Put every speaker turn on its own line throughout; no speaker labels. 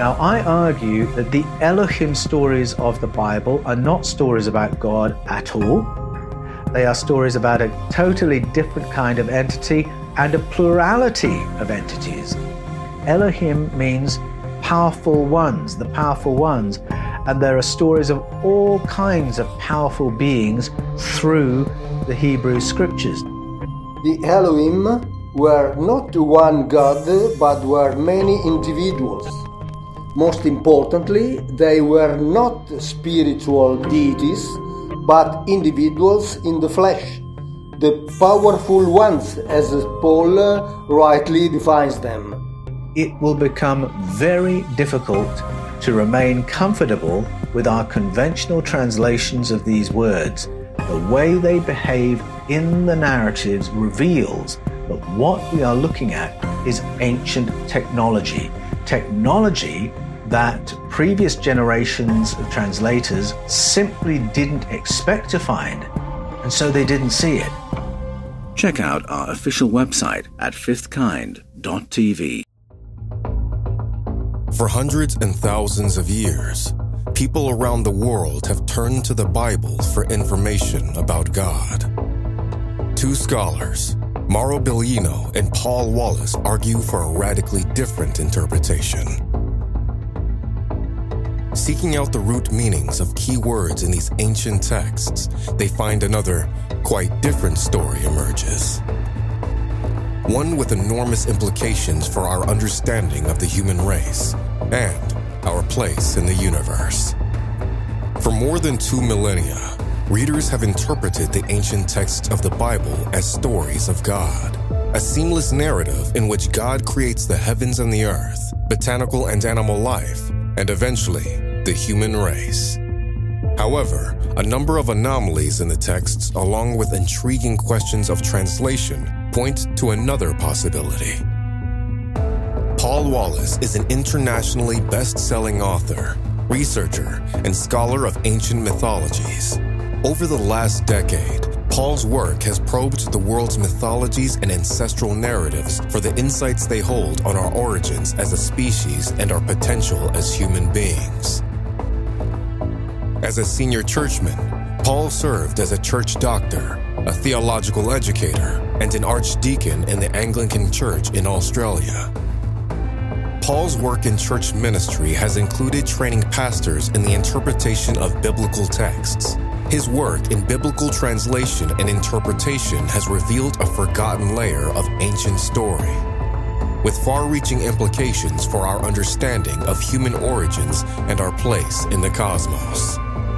Now, I argue that the Elohim stories of the Bible are not stories about God at all. They are stories about a totally different kind of entity and a plurality of entities. Elohim means powerful ones, the powerful ones, and there are stories of all kinds of powerful beings through the Hebrew scriptures.
The Elohim were not one God, but were many individuals. Most importantly, they were not spiritual deities, but individuals in the flesh, the powerful ones, as Paul rightly defines them.
It will become very difficult to remain comfortable with our conventional translations of these words. The way they behave in the narratives reveals that what we are looking at is ancient technology. Technology that previous generations of translators simply didn't expect to find, and so they didn't see it.
Check out our official website at fifthkind.tv.
For hundreds and thousands of years, people around the world have turned to the Bible for information about God. Two scholars, Mauro Biglino and Paul Wallace, argue for a radically different interpretation. Seeking out the root meanings of key words in these ancient texts, they find another, quite different story emerges. One with enormous implications for our understanding of the human race and our place in the universe. For more than 2 millennia, readers have interpreted the ancient texts of the Bible as stories of God, a seamless narrative in which God creates the heavens and the earth, botanical and animal life, and eventually, the human race. However, a number of anomalies in the texts, along with intriguing questions of translation, point to another possibility. Paul Wallace is an internationally best-selling author, researcher, and scholar of ancient mythologies. Over the last decade, Paul's work has probed the world's mythologies and ancestral narratives for the insights they hold on our origins as a species and our potential as human beings. As a senior churchman, Paul served as a church doctor, a theological educator, and an archdeacon in the Anglican Church in Australia. Paul's work in church ministry has included training pastors in the interpretation of biblical texts. His work in biblical translation and interpretation has revealed a forgotten layer of ancient story, with far-reaching implications for our understanding of human origins and our place in the cosmos.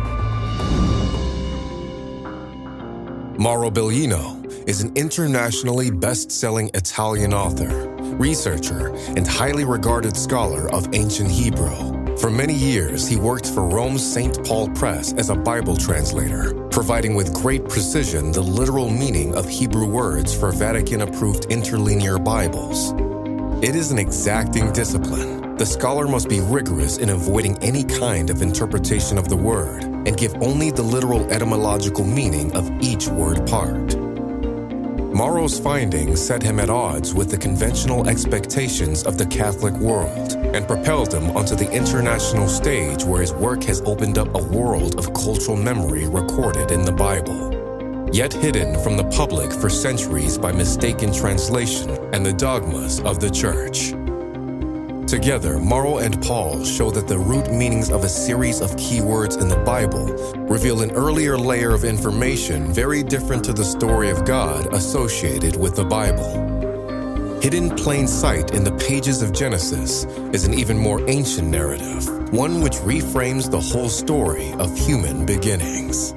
Mauro Biglino is an internationally best-selling Italian author, researcher, and highly regarded scholar of ancient Hebrew. For many years, he worked for Rome's St. Paul Press as a Bible translator, providing with great precision the literal meaning of Hebrew words for Vatican-approved interlinear Bibles. It is an exacting discipline. The scholar must be rigorous in avoiding any kind of interpretation of the word and give only the literal etymological meaning of each word part. Mauro's findings set him at odds with the conventional expectations of the Catholic world and propelled him onto the international stage where his work has opened up a world of cultural memory recorded in the Bible, yet hidden from the public for centuries by mistaken translation and the dogmas of the Church. Together, Mauro and Paul show that the root meanings of a series of key words in the Bible reveal an earlier layer of information very different to the story of God associated with the Bible. Hidden in plain sight in the pages of Genesis is an even more ancient narrative, one which reframes the whole story of human beginnings.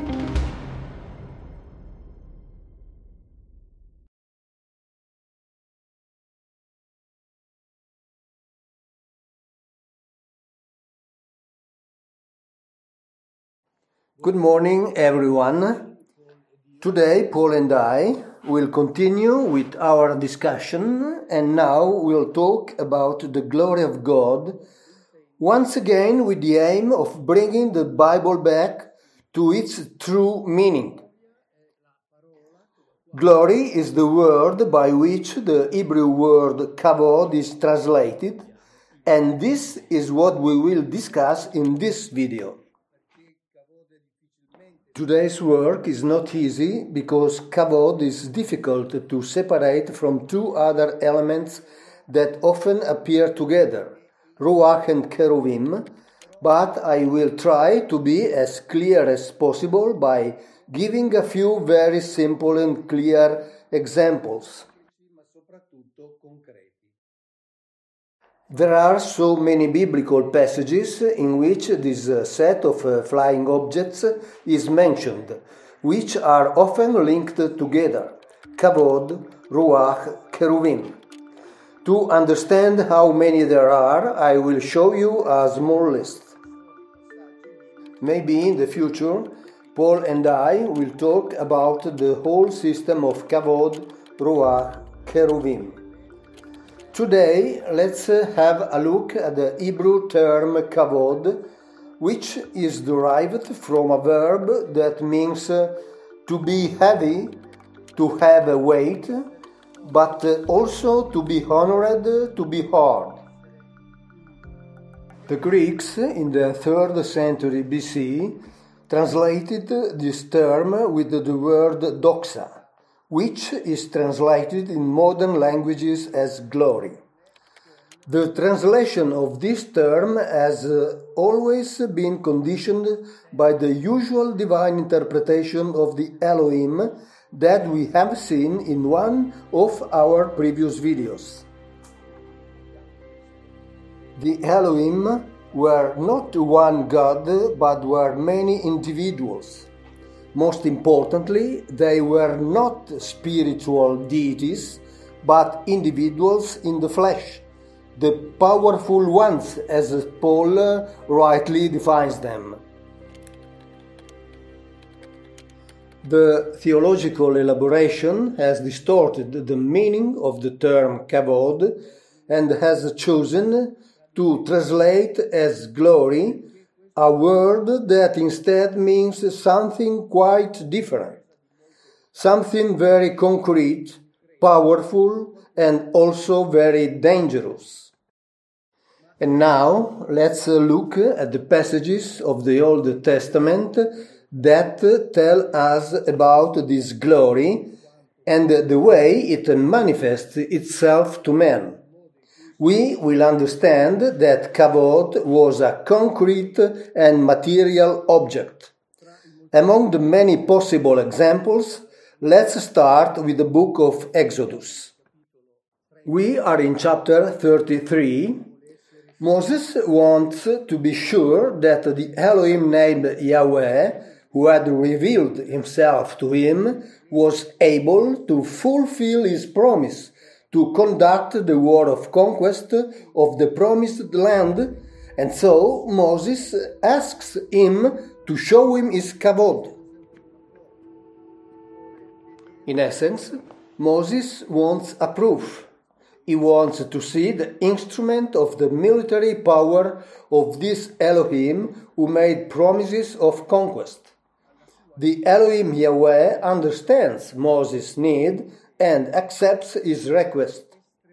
Good morning, everyone. Today, Paul and I will continue with our discussion, and now we'll talk about the glory of God, once again with the aim of bringing the Bible back to its true meaning. Glory is the word by which the Hebrew word kavod is translated, And this is what we will discuss in this video. Today's work is not easy because kavod is difficult to separate from two other elements that often appear together, ruach and cheruvim, but I will try to be as clear as possible by giving a few very simple and clear examples. There are so many biblical passages in which this set of flying objects is mentioned, which are often linked together, kavod, ruach, cheruvim. To understand how many there are, I will show you a small list. Maybe in the future, Paul and I will talk about the whole system of kavod, ruach, cheruvim. Today, let's have a look at the Hebrew term kavod, which is derived from a verb that means to be heavy, to have a weight, but also to be honored, to be hard. The Greeks in the 3rd century BC translated this term with the word doxa, which is translated in modern languages as glory. The translation of this term has always been conditioned by the usual divine interpretation of the Elohim that we have seen in one of our previous videos. The Elohim were not one God, but were many individuals. Most importantly, they were not spiritual deities, but individuals in the flesh, the powerful ones, as Paul rightly defines them. The theological elaboration has distorted the meaning of the term kavod and has chosen to translate as glory a word that instead means something quite different, something very concrete, powerful, and also very dangerous. And now let's look at the passages of the Old Testament that tell us about this glory and the way it manifests itself to man. We will understand that kavod was a concrete and material object. Among the many possible examples, let's start with the book of Exodus. We are in chapter 33. Moses wants to be sure that the Elohim named Yahweh, who had revealed himself to him, was able to fulfill his promise to conduct the war of conquest of the promised land, and so Moses asks him to show him his kavod. In essence, Moses wants a proof. He wants to see the instrument of the military power of this Elohim who made promises of conquest. The Elohim Yahweh understands Moses' need and accepts his request.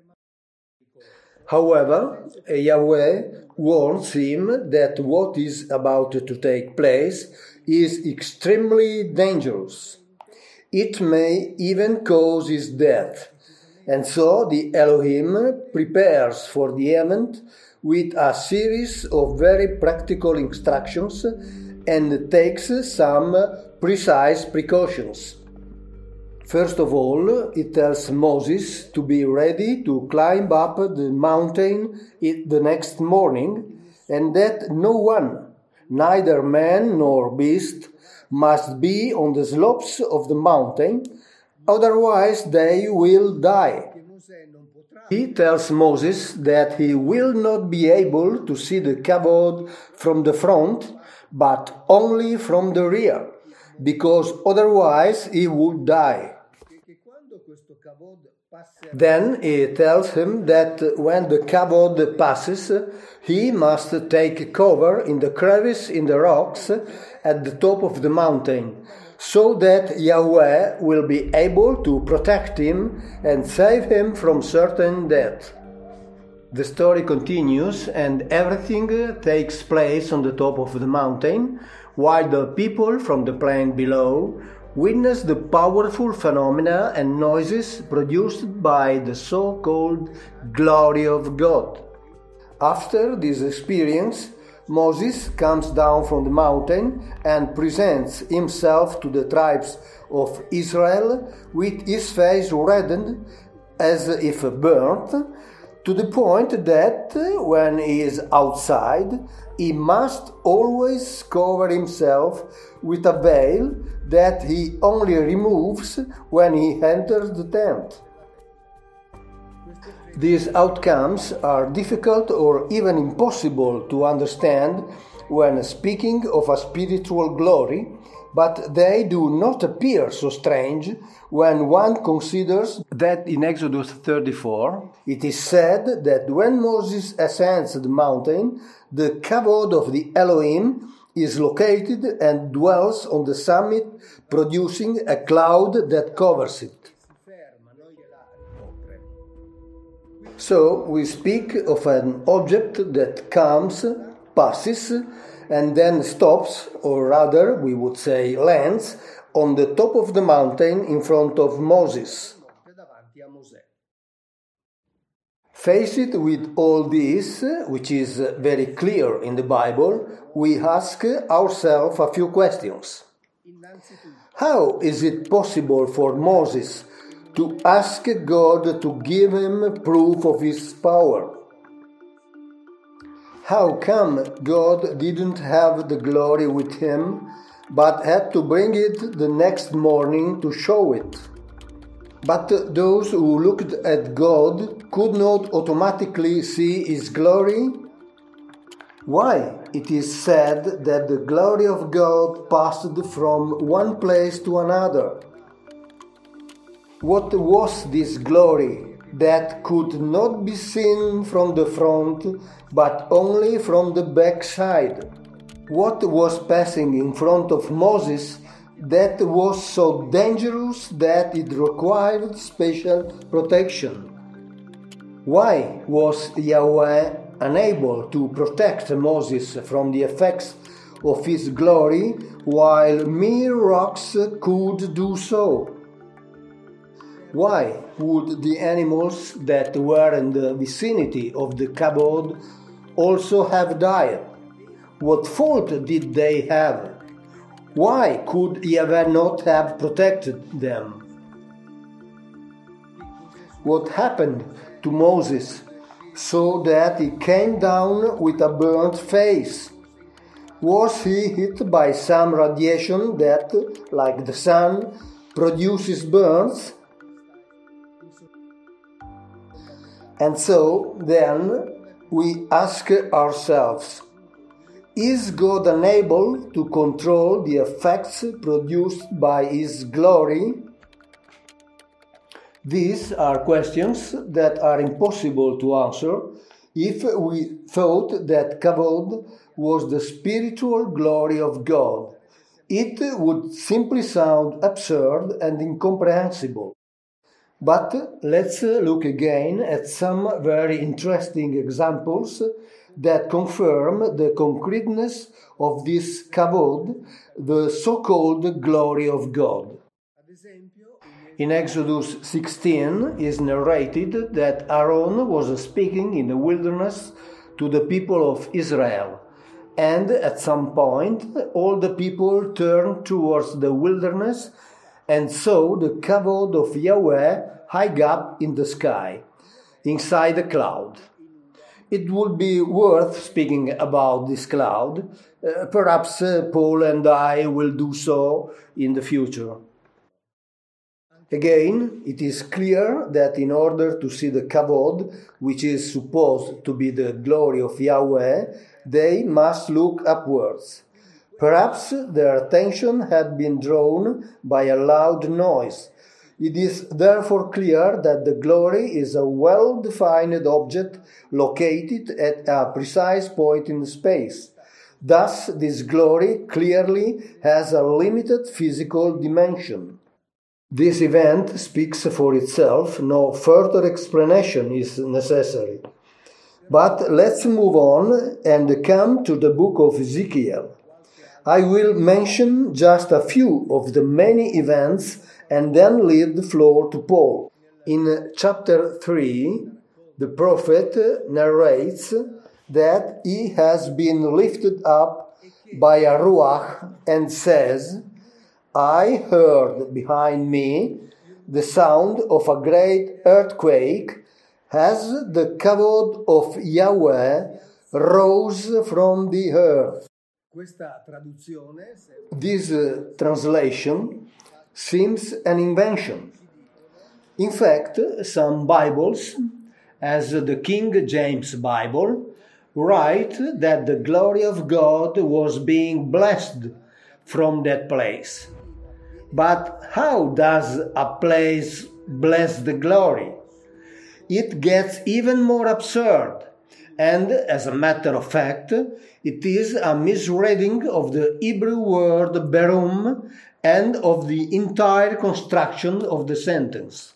However, Yahweh warns him that what is about to take place is extremely dangerous. It may even cause his death, and so the Elohim prepares for the event with a series of very practical instructions and takes some precise precautions. First of all, it tells Moses to be ready to climb up the mountain the next morning, and that no one, neither man nor beast, must be on the slopes of the mountain, otherwise they will die. He tells Moses that he will not be able to see the kavod from the front, but only from the rear, because otherwise he would die. Then he tells him that when the kavod passes, he must take cover in the crevice in the rocks at the top of the mountain, so that Yahweh will be able to protect him and save him from certain death. The story continues and everything takes place on the top of the mountain, while the people from the plain below witness the powerful phenomena and noises produced by the so-called glory of God. After this experience, Moses comes down from the mountain and presents himself to the tribes of Israel with his face reddened as if burnt, to the point that when he is outside, he must always cover himself with a veil that he only removes when he enters the tent. These outcomes are difficult or even impossible to understand when speaking of a spiritual glory, but they do not appear so strange when one considers that in Exodus 34 it is said that when Moses ascends the mountain, the kavod of the Elohim is located and dwells on the summit, producing a cloud that covers it. So we speak of an object that comes, passes, and then stops, or rather we would say lands, on the top of the mountain in front of Moses. Faced with all this, which is very clear in the Bible, we ask ourselves a few questions. How is it possible for Moses to ask God to give him proof of his power? How come God didn't have the glory with him, but had to bring it the next morning to show it? But those who looked at God could not automatically see his glory? Why it is said that the glory of God passed from one place to another? What was this glory that could not be seen from the front, but only from the back side? What was passing in front of Moses that was so dangerous that it required special protection? Why was Yahweh unable to protect Moses from the effects of his glory, while mere rocks could do so? Why would the animals that were in the vicinity of the kavod also have died? What fault did they have? Why could Yahweh not have protected them? What happened to Moses so that he came down with a burnt face? Was he hit by some radiation that, like the sun, produces burns? And so, then, we ask ourselves, is God unable to control the effects produced by His glory? These are questions that are impossible to answer if we thought that kavod was the spiritual glory of God. It would simply sound absurd and incomprehensible. But let's look again at some very interesting examples that confirm the concreteness of this kavod, the so-called glory of God. In Exodus 16 is narrated that Aaron was speaking in the wilderness to the people of Israel, and at some point all the people turned towards the wilderness and saw the kavod of Yahweh high up in the sky, inside a cloud. It would be worth speaking about this cloud. Perhaps Paul and I will do so in the future. Again, it is clear that in order to see the kavod, which is supposed to be the glory of Yahweh, they must look upwards. Perhaps their attention had been drawn by a loud noise. It is therefore clear that the glory is a well-defined object located at a precise point in space. Thus, this glory clearly has a limited physical dimension. This event speaks for itself, no further explanation is necessary. But let's move on and come to the book of Ezekiel. I will mention just a few of the many events and then leave the floor to Paul. In chapter 3, the prophet narrates that he has been lifted up by a ruach and says, I heard behind me the sound of a great earthquake as the kavod of Yahweh rose from the earth. This translation seems an invention. In fact, some Bibles, as the King James Bible, write that the glory of God was being blessed from that place. But how does a place bless the glory? It gets even more absurd, and as a matter of fact, it is a misreading of the Hebrew word berum and of the entire construction of the sentence.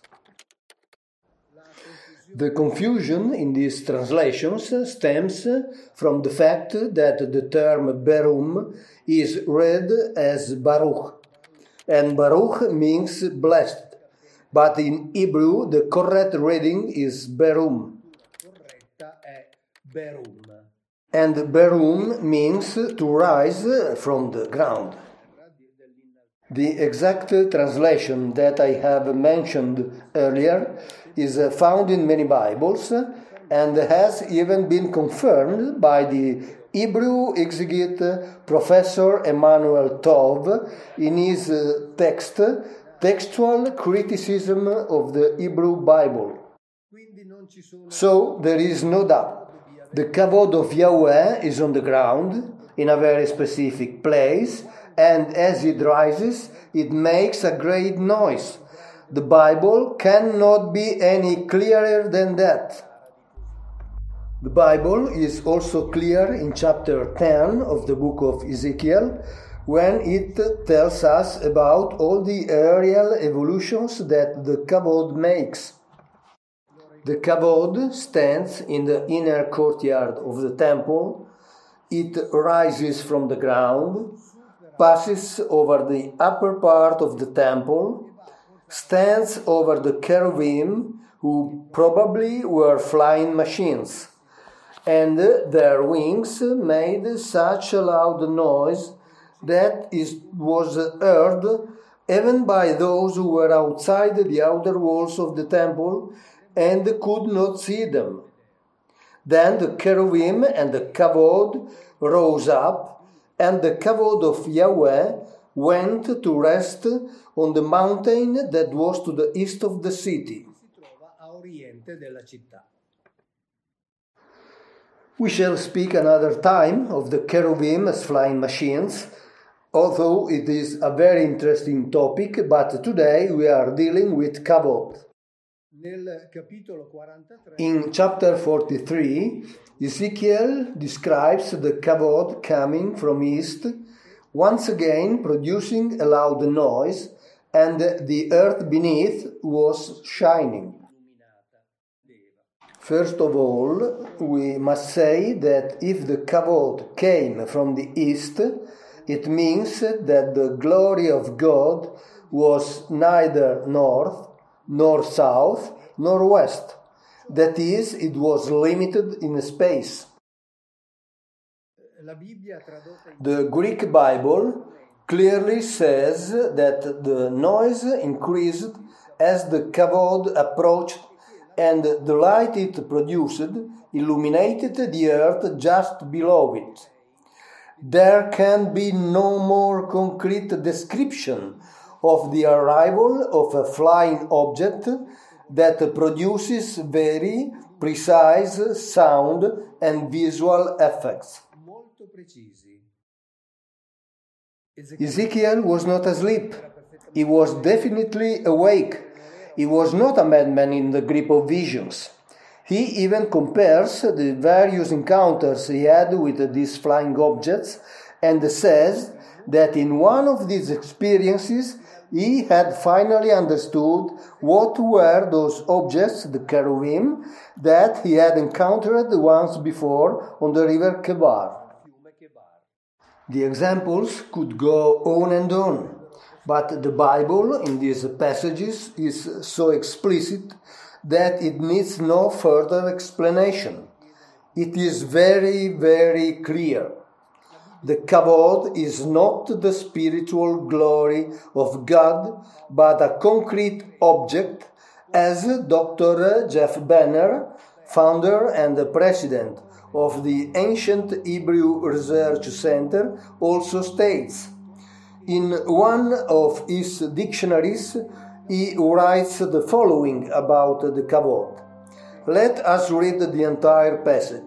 The confusion in these translations stems from the fact that the term berum is read as Baruch, and Baruch means blessed, but in Hebrew the correct reading is berum. And berum means to rise from the ground. The exact translation that I have mentioned earlier is found in many Bibles and has even been confirmed by the Hebrew exegete Professor Emmanuel Tov in his text, Textual Criticism of the Hebrew Bible. So there is no doubt. The kavod of Yahweh is on the ground in a very specific place, and as it rises, it makes a great noise. The Bible cannot be any clearer than that. The Bible is also clear in chapter 10 of the book of Ezekiel, when it tells us about all the aerial evolutions that the kavod makes. The kavod stands in the inner courtyard of the temple. It rises from the ground, passes over the upper part of the temple, stands over the cherubim, who probably were flying machines, and their wings made such a loud noise that it was heard even by those who were outside the outer walls of the temple and could not see them. Then the cherubim and the kavod rose up, and the kavod of Yahweh went to rest on the mountain that was to the east of the city. We shall speak another time of the cherubim as flying machines, although it is a very interesting topic, but today we are dealing with kavod. In chapter 43, Ezekiel describes the kavod coming from east, once again producing a loud noise, and the earth beneath was shining. First of all, we must say that if the kavod came from the east, it means that the glory of God was neither north, nor south, nor west. That is, it was limited in space. The Greek Bible clearly says that the noise increased as the kavod approached, and the light it produced illuminated the earth just below it. There can be no more concrete description of the arrival of a flying object that produces very precise sound and visual effects. Ezekiel was not asleep. He was definitely awake. He was not a madman in the grip of visions. He even compares the various encounters he had with these flying objects and says that in one of these experiences he had finally understood what were those objects, the cherubim, that he had encountered once before on the river Kebar. The examples could go on and on, but the Bible in these passages is so explicit that it needs no further explanation. It is very, very clear. The kavod is not the spiritual glory of God, but a concrete object, as Dr. Jeff Banner, founder and president of the Ancient Hebrew Research Center, also states. In one of his dictionaries, he writes the following about the kavod. Let us read the entire passage.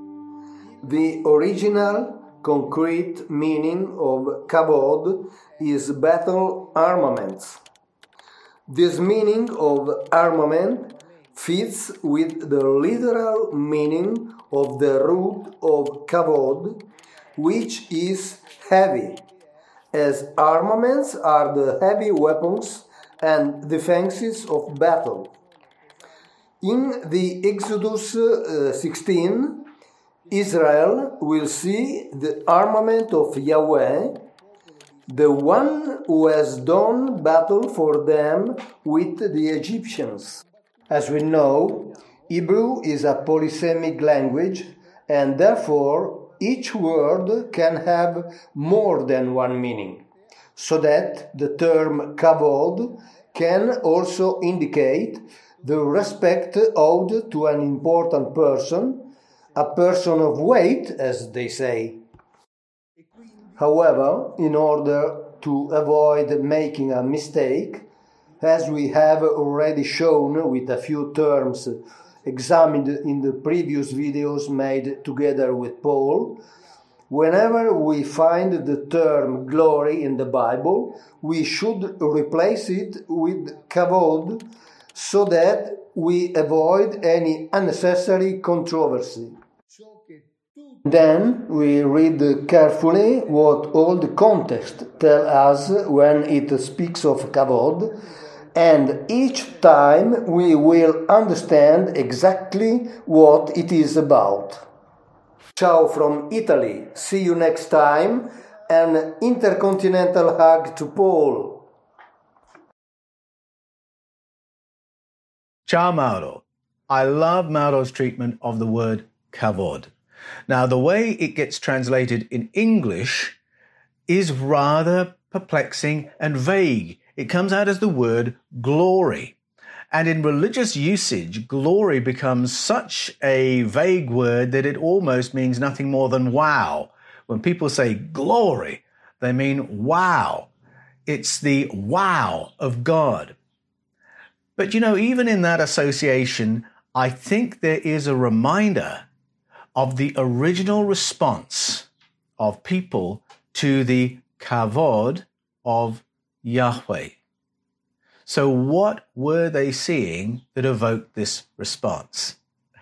The original concrete meaning of kavod is battle armaments. This meaning of armament fits with the literal meaning of the root of kavod, which is heavy, as armaments are the heavy weapons and defenses of battle. In the Exodus 16, Israel will see the armament of Yahweh, the one who has done battle for them with the Egyptians. As we know, Hebrew is a polysemic language, and therefore each word can have more than one meaning, so that the term kavod can also indicate the respect owed to an important person, a person of weight, as they say. However, in order to avoid making a mistake, as we have already shown with a few terms examined in the previous videos made together with Paul, whenever we find the term glory in the Bible, we should replace it with kavod so that we avoid any unnecessary controversy. Then we read carefully what all the context tells us when it speaks of kavod, and each time we will understand exactly what it is about. Ciao from Italy. See you next time. An intercontinental hug to Paul.
Ciao Mauro. I love Mauro's treatment of the word kavod. Now, the way it gets translated in English is rather perplexing and vague. It comes out as the word glory. And in religious usage, glory becomes such a vague word that it almost means nothing more than wow. When people say glory, they mean wow. It's the wow of God. But you know, even in that association, I think there is a reminder of the original response of people to the kavod of Yahweh. So what were they seeing that evoked this response?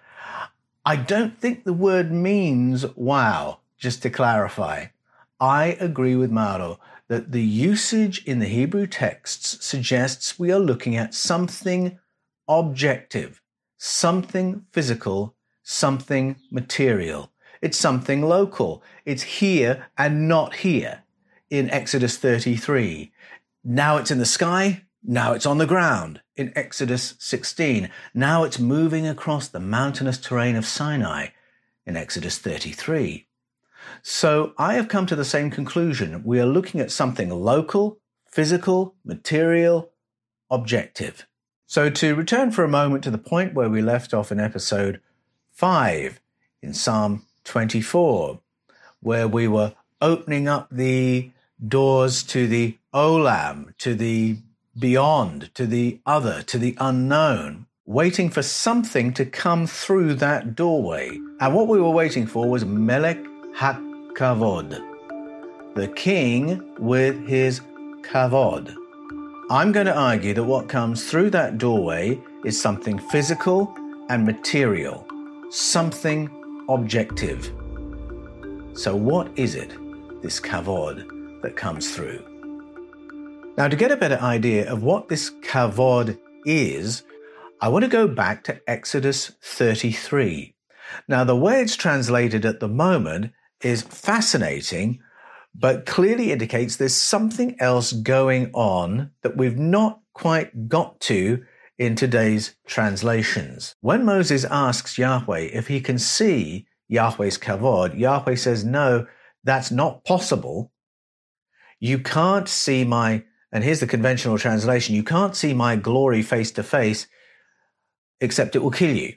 I don't think the word means wow, just to clarify. I agree with Mauro that the usage in the Hebrew texts suggests we are looking at something objective, something physical, something material. It's something local. It's here and not here in Exodus 33. Now it's in the sky. Now it's on the ground in Exodus 16. Now it's moving across the mountainous terrain of Sinai in Exodus 33. So I have come to the same conclusion. We are looking at something local, physical, material, objective. So to return for a moment to the point where we left off in episode 5 in Psalm 24, where we were opening up the doors to the olam, to the beyond, to the other, to the unknown, waiting for something to come through that doorway. And what we were waiting for was Melech HaKavod, the king with his kavod. I'm going to argue that what comes through that doorway is something physical and material, something objective. So what is it, this kavod, that comes through? Now, to get a better idea of what this kavod is, I want to go back to Exodus 33. Now, the way it's translated at the moment is fascinating, but clearly indicates there's something else going on that we've not quite got to in today's translations. When Moses asks Yahweh if he can see Yahweh's kavod, Yahweh says, no, that's not possible. You can't see my, and here's the conventional translation, you can't see my glory face to face, except it will kill you.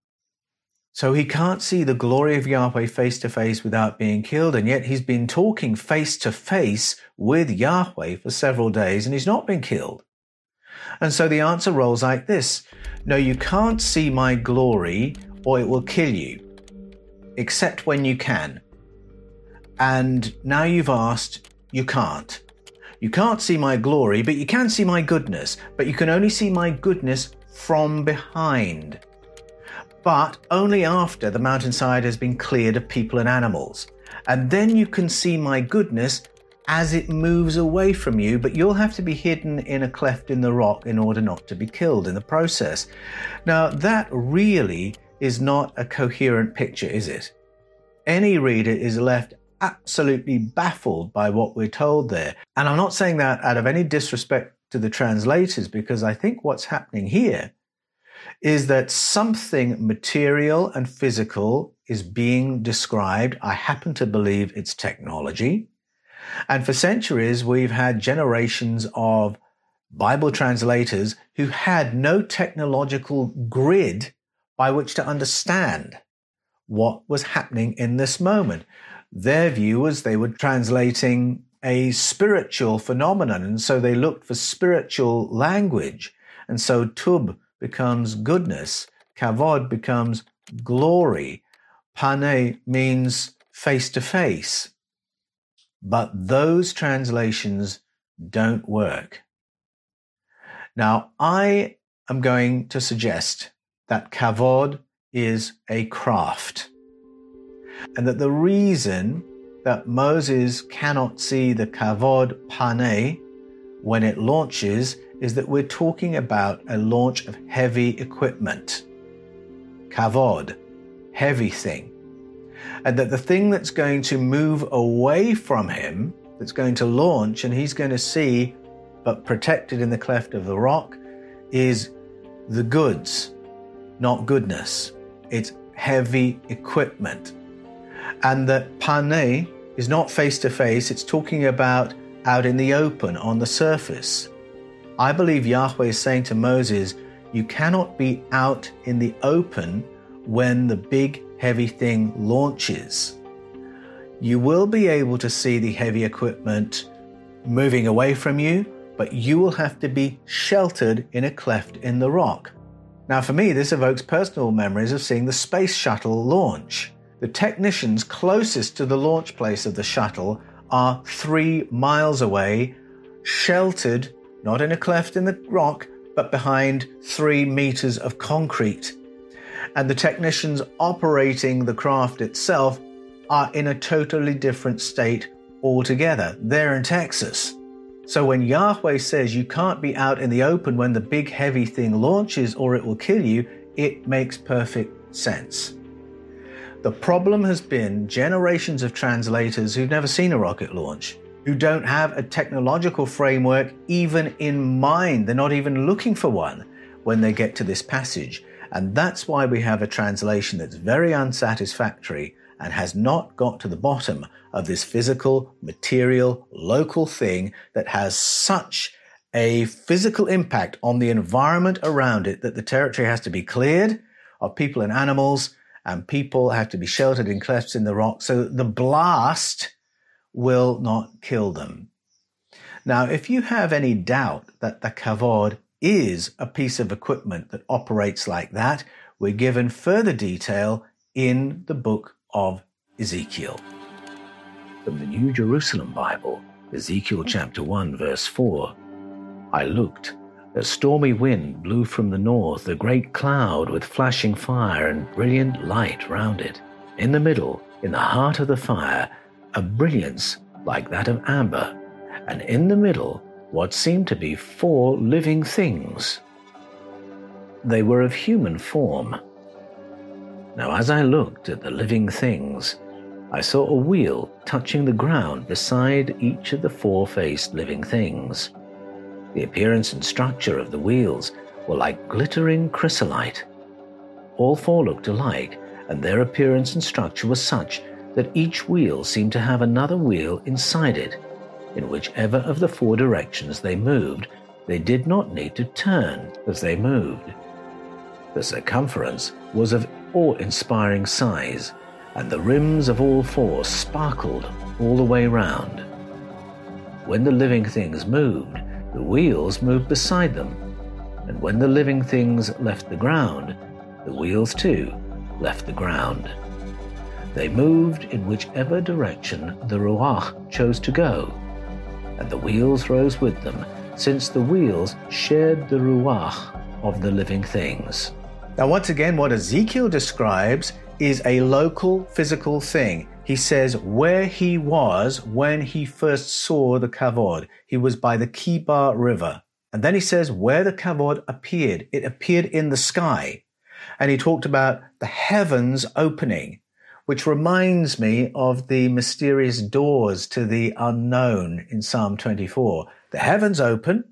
So he can't see the glory of Yahweh face to face without being killed, and yet he's been talking face to face with Yahweh for several days and he's not been killed. And so the answer rolls like this. No, you can't see my glory or it will kill you, except when you can. And now you've asked, you can't. You can't see my glory, but you can see my goodness. But you can only see my goodness from behind. But only after the mountainside has been cleared of people and animals. And then you can see my goodness as it moves away from you, but you'll have to be hidden in a cleft in the rock in order not to be killed in the process. Now, that really is not a coherent picture, is it? Any reader is left absolutely baffled by what we're told there. And I'm not saying that out of any disrespect to the translators, because I think what's happening here is that something material and physical is being described. I happen to believe it's technology. And for centuries, we've had generations of Bible translators who had no technological grid by which to understand what was happening in this moment. Their view was they were translating a spiritual phenomenon, and so they looked for spiritual language. And so tub becomes goodness, kavod becomes glory, pane means face to face. But those translations don't work. Now, I am going to suggest that kavod is a craft, and that the reason that Moses cannot see the kavod pane when it launches is that we're talking about a launch of heavy equipment. Kavod, heavy thing. And that the thing that's going to move away from him, that's going to launch and he's going to see, but protected in the cleft of the rock, is the goods, not goodness. It's heavy equipment. And that pane is not face to face, it's talking about out in the open, on the surface. I believe Yahweh is saying to Moses, you cannot be out in the open when the big heavy thing launches. You will be able to see the heavy equipment moving away from you, but you will have to be sheltered in a cleft in the rock. Now, for me, this evokes personal memories of seeing the space shuttle launch. The technicians closest to the launch place of the shuttle are 3 miles away, sheltered, not in a cleft in the rock, but behind 3 meters of concrete. And the technicians operating the craft itself are in a totally different state altogether. They're in Texas. So when Yahweh says you can't be out in the open when the big heavy thing launches or it will kill you, it makes perfect sense. The problem has been generations of translators who've never seen a rocket launch, who don't have a technological framework even in mind. They're not even looking for one when they get to this passage. And that's why we have a translation that's very unsatisfactory and has not got to the bottom of this physical, material, local thing that has such a physical impact on the environment around it that the territory has to be cleared of people and animals, and people have to be sheltered in clefts in the rock so that the blast will not kill them. Now, if you have any doubt that the kavod is a piece of equipment that operates like that, we're given further detail in the book of Ezekiel. From the New Jerusalem Bible, Ezekiel chapter 1, verse 4. I looked. A stormy wind blew from the north, a great cloud with flashing fire and brilliant light round it. In the middle, in the heart of the fire, a brilliance like that of amber, and in the middle, what seemed to be 4 living things. They were of human form. Now, as I looked at the living things, I saw a wheel touching the ground beside each of the 4-faced living things. The appearance and structure of the wheels were like glittering chrysolite. All 4 looked alike, and their appearance and structure was such that each wheel seemed to have another wheel inside it. In whichever of the 4 directions they moved, they did not need to turn as they moved. The circumference was of awe-inspiring size, and the rims of all 4 sparkled all the way round. When the living things moved, the wheels moved beside them, and when the living things left the ground, the wheels too left the ground. They moved in whichever direction the Ruach chose to go, and the wheels rose with them, since the wheels shared the Ruach of the living things. Now, once again, what Ezekiel describes is a local physical thing. He says where he was when he first saw the kavod. He was by the Kibar River. And then he says where the kavod appeared. It appeared in the sky. And he talked about the heavens opening, which reminds me of the mysterious doors to the unknown in Psalm 24. The heavens open,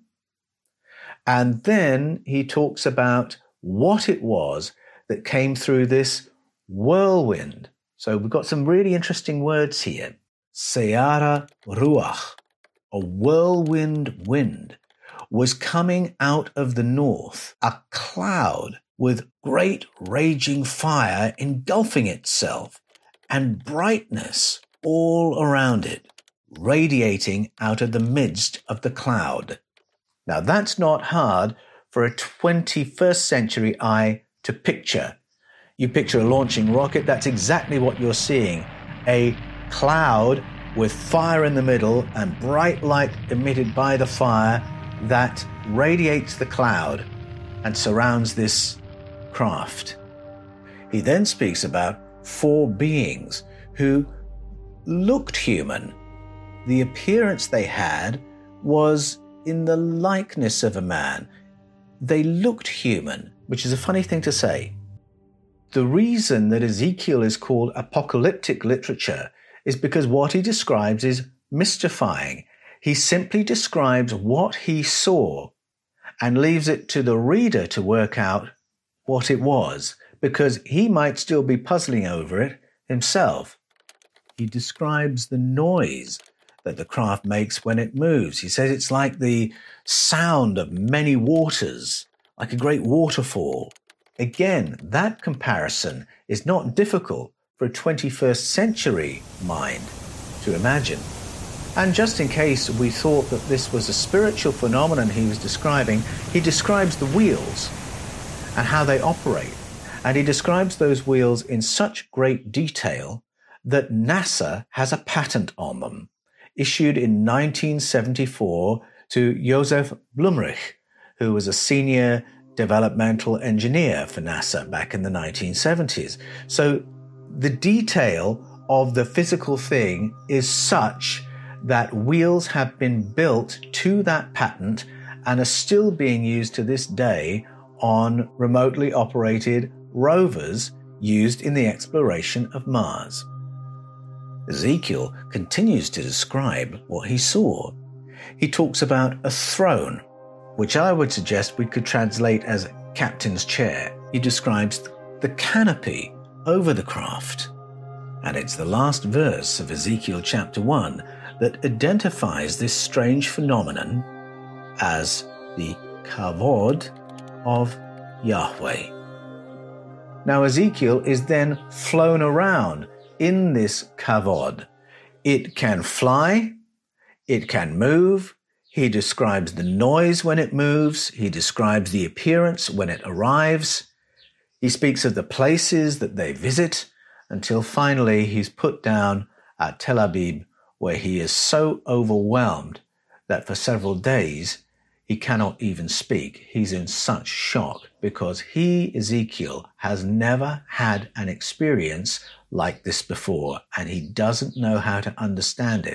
and then he talks about what it was that came through this whirlwind. So we've got some really interesting words here. Seara Ruach, a whirlwind wind, was coming out of the north, a cloud with great raging fire engulfing itself, and brightness all around it, radiating out of the midst of the cloud. Now, that's not hard for a 21st century eye to picture. You picture a launching rocket, that's exactly what you're seeing. A cloud with fire in the middle and bright light emitted by the fire that radiates the cloud and surrounds this craft. He then speaks about 4 beings who looked human. The appearance they had was in the likeness of a man. They looked human, which is a funny thing to say. The reason that Ezekiel is called apocalyptic literature is because what he describes is mystifying. He simply describes what he saw and leaves it to the reader to work out what it was, because he might still be puzzling over it himself. He describes the noise that the craft makes when it moves. He says it's like the sound of many waters, like a great waterfall. Again, that comparison is not difficult for a 21st century mind to imagine. And just in case we thought that this was a spiritual phenomenon he was describing, he describes the wheels and how they operate. And he describes those wheels in such great detail that NASA has a patent on them, issued in 1974 to Joseph Blumrich, who was a senior developmental engineer for NASA back in the 1970s. So the detail of the physical thing is such that wheels have been built to that patent and are still being used to this day on remotely operated rovers used in the exploration of Mars. Ezekiel continues to describe what he saw. He talks about a throne, which I would suggest we could translate as captain's chair. He describes the canopy over the craft. And it's the last verse of Ezekiel chapter 1 that identifies this strange phenomenon as the kavod of Yahweh. Now Ezekiel is then flown around in this kavod. It can fly, it can move. He describes the noise when it moves. He describes the appearance when it arrives. He speaks of the places that they visit until finally he's put down at Tel Aviv, where he is so overwhelmed that for several days he cannot even speak. He's in such shock because he, Ezekiel, has never had an experience like this before, and he doesn't know how to understand it.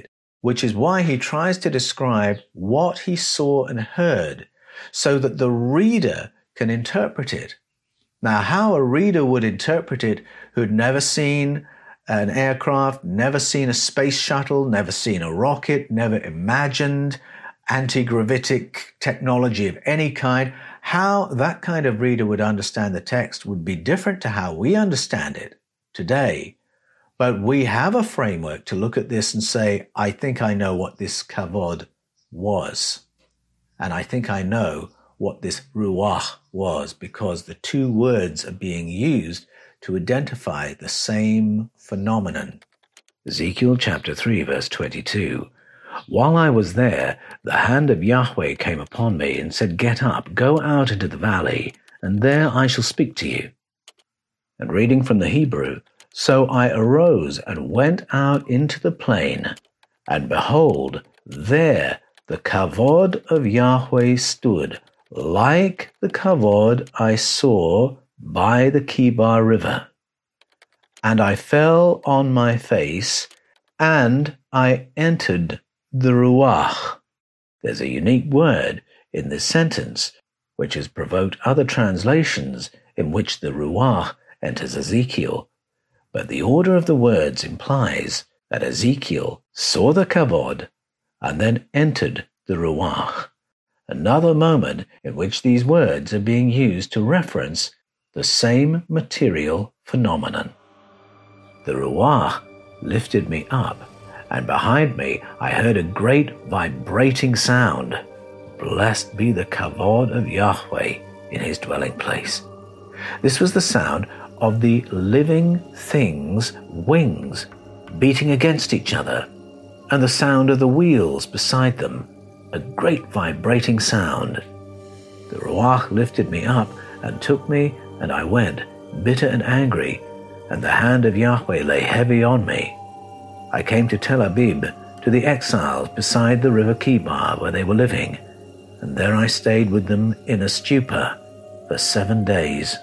which is why he tries to describe what he saw and heard so that the reader can interpret it. Now, how a reader would interpret it who'd never seen an aircraft, never seen a space shuttle, never seen a rocket, never imagined anti-gravitic technology of any kind, how that kind of reader would understand the text would be different to how we understand it today. But we have a framework to look at this and say, I think I know what this kavod was. And I think I know what this ruach was, because the two words are being used to identify the same phenomenon. Ezekiel chapter 3, verse 22. While I was there, the hand of Yahweh came upon me and said, Get up, go out into the valley, and there I shall speak to you. And reading from the Hebrew, so I arose and went out into the plain, and behold, there the kavod of Yahweh stood, like the kavod I saw by the Kibar River. And I fell on my face, and I entered the ruach. There's a unique word in this sentence, which has provoked other translations in which the ruach enters Ezekiel. But the order of the words implies that Ezekiel saw the kavod and then entered the ruach, another moment in which these words are being used to reference the same material phenomenon. The ruach lifted me up, and behind me I heard a great vibrating sound. Blessed be the kavod of Yahweh in his dwelling place. This was the sound of the living things' wings beating against each other, and the sound of the wheels beside them, a great vibrating sound. The ruach lifted me up and took me, and I went, bitter and angry, and the hand of Yahweh lay heavy on me. I came to Tel Abib, to the exiles beside the river Kibar, where they were living, and there I stayed with them in a stupor for 7 days.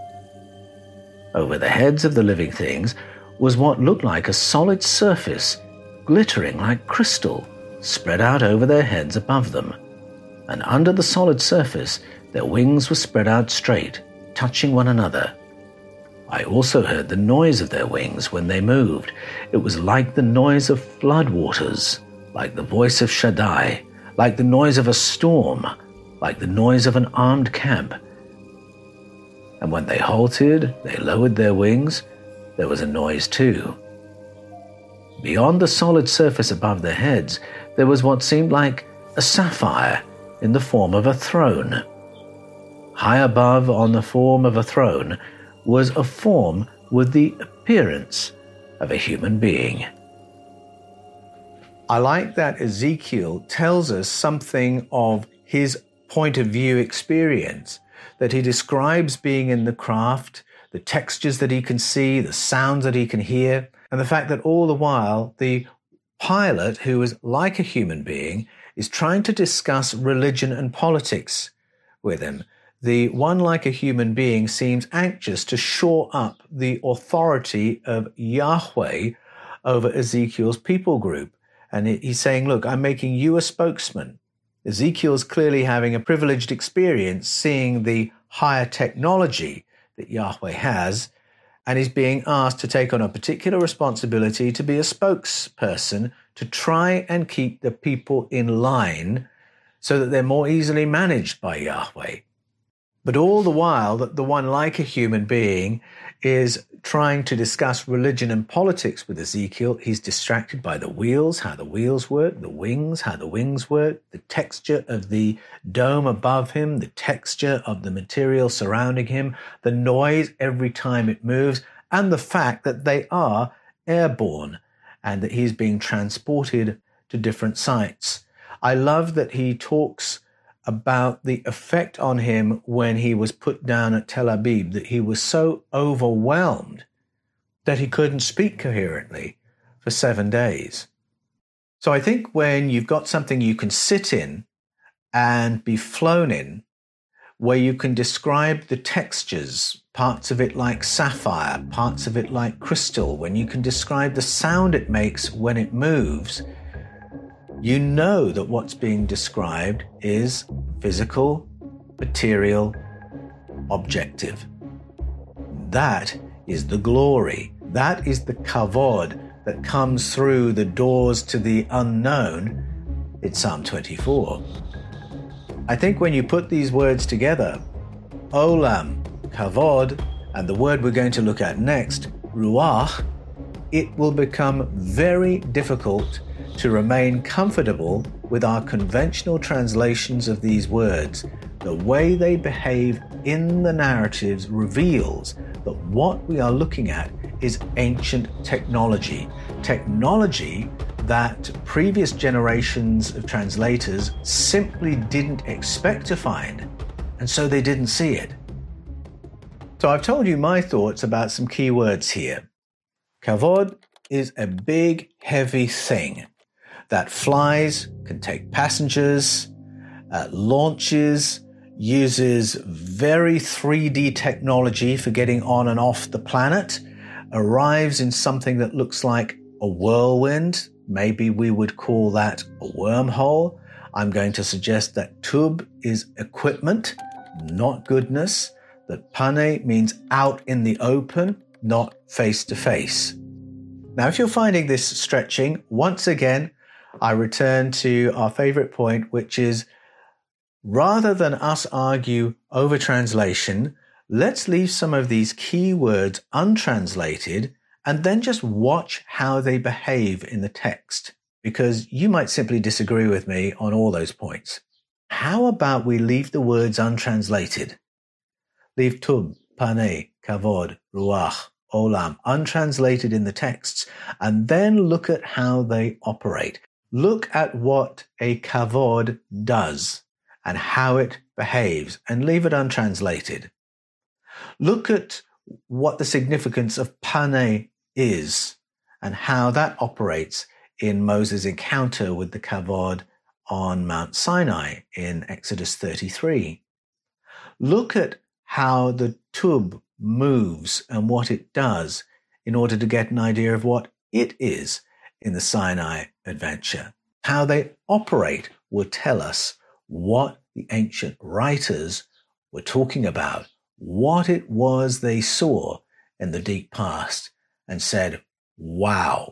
Over the heads of the living things was what looked like a solid surface, glittering like crystal, spread out over their heads above them, and under the solid surface their wings were spread out straight, touching one another. I also heard the noise of their wings when they moved. It was like the noise of flood waters, like the voice of Shaddai, like the noise of a storm, like the noise of an armed camp. And when they halted, they lowered their wings, there was a noise too. Beyond the solid surface above their heads, there was what seemed like a sapphire in the form of a throne. High above, on the form of a throne, was a form with the appearance of a human being. I like that Ezekiel tells us something of his point of view experience, that he describes being in the craft, the textures that he can see, the sounds that he can hear, and the fact that all the while the pilot, who is like a human being, is trying to discuss religion and politics with him. The one like a human being seems anxious to shore up the authority of Yahweh over Ezekiel's people group. And he's saying, look, I'm making you a spokesman. Ezekiel's clearly having a privileged experience seeing the higher technology that Yahweh has, and he's being asked to take on a particular responsibility to be a spokesperson to try and keep the people in line so that they're more easily managed by Yahweh. But all the while that the one like a human being is trying to discuss religion and politics with Ezekiel, he's distracted by the wheels, how the wheels work, the wings, how the wings work, the texture of the dome above him, the texture of the material surrounding him, the noise every time it moves, and the fact that they are airborne and that he's being transported to different sites. I love that he talks about the effect on him when he was put down at Tel Abib, that he was so overwhelmed that he couldn't speak coherently for 7 days. So I think when you've got something you can sit in and be flown in, where you can describe the textures, parts of it like sapphire, parts of it like crystal, when you can describe the sound it makes when it moves, you know that what's being described is physical, material, objective. That is the glory. That is the kavod that comes through the doors to the unknown. It's Psalm 24. I think when you put these words together, olam, kavod, and the word we're going to look at next, ruach, it will become very difficult to remain comfortable with our conventional translations of these words. The way they behave in the narratives reveals that what we are looking at is ancient technology. Technology that previous generations of translators simply didn't expect to find, and so they didn't see it. So I've told you my thoughts about some key words here. Kavod is a big, heavy thing that flies, can take passengers, launches, uses very 3D technology for getting on and off the planet, arrives in something that looks like a whirlwind. Maybe we would call that a wormhole. I'm going to suggest that tub is equipment, not goodness, that pane means out in the open, not face to face. Now, if you're finding this stretching, once again, I return to our favorite point, which is rather than us argue over translation, let's leave some of these key words untranslated and then just watch how they behave in the text, because you might simply disagree with me on all those points. How about we leave the words untranslated? Leave tub, pane, kavod, ruach, olam untranslated in the texts, and then look at how they operate. Look at what a kavod does and how it behaves, and leave it untranslated. Look at what the significance of pane is and how that operates in Moses' encounter with the kavod on Mount Sinai in Exodus 33. Look at how the tub moves and what it does in order to get an idea of what it is in the Sinai adventure. How they operate will tell us what the ancient writers were talking about, what it was they saw in the deep past and said, wow.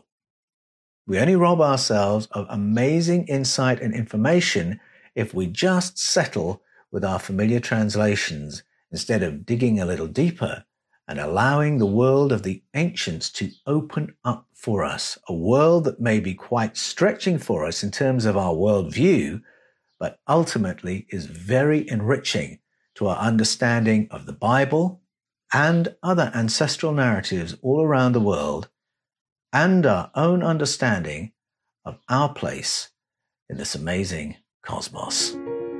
We only rob ourselves of amazing insight and information if we just settle with our familiar translations instead of digging a little deeper and allowing the world of the ancients to open up for us, a world that may be quite stretching for us in terms of our worldview, but ultimately is very enriching to our understanding of the Bible and other ancestral narratives all around the world, and our own understanding of our place in this amazing cosmos.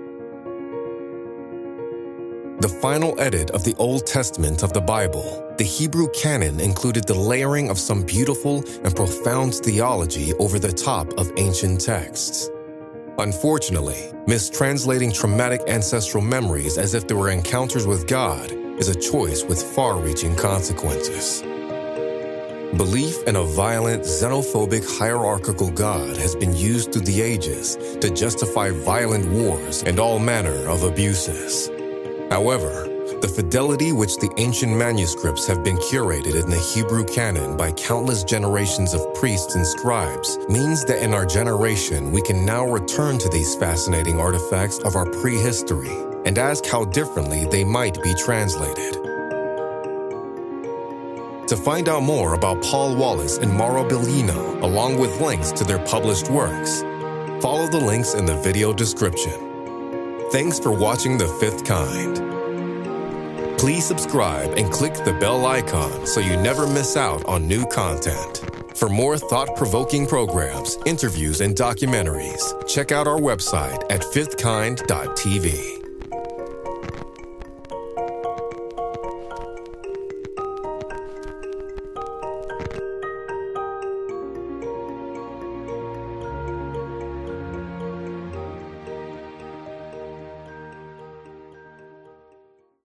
The final edit of the Old Testament of the Bible, the Hebrew canon, included the layering of some beautiful and profound theology over the top of ancient texts. Unfortunately, mistranslating traumatic ancestral memories as if they were encounters with God is a choice with far-reaching consequences. Belief in a violent, xenophobic, hierarchical God has been used through the ages to justify violent wars and all manner of abuses. However, the fidelity which the ancient manuscripts have been curated in the Hebrew canon by countless generations of priests and scribes means that in our generation we can now return to these fascinating artifacts of our prehistory and ask how differently they might be translated. To find out more about Paul Wallace and Mauro Biglino, along with links to their published works, follow the links in the video description. Thanks for watching The Fifth Kind. Please subscribe and click the bell icon so you never miss out on new content. For more thought-provoking programs, interviews, and documentaries, check out our website at fifthkind.tv.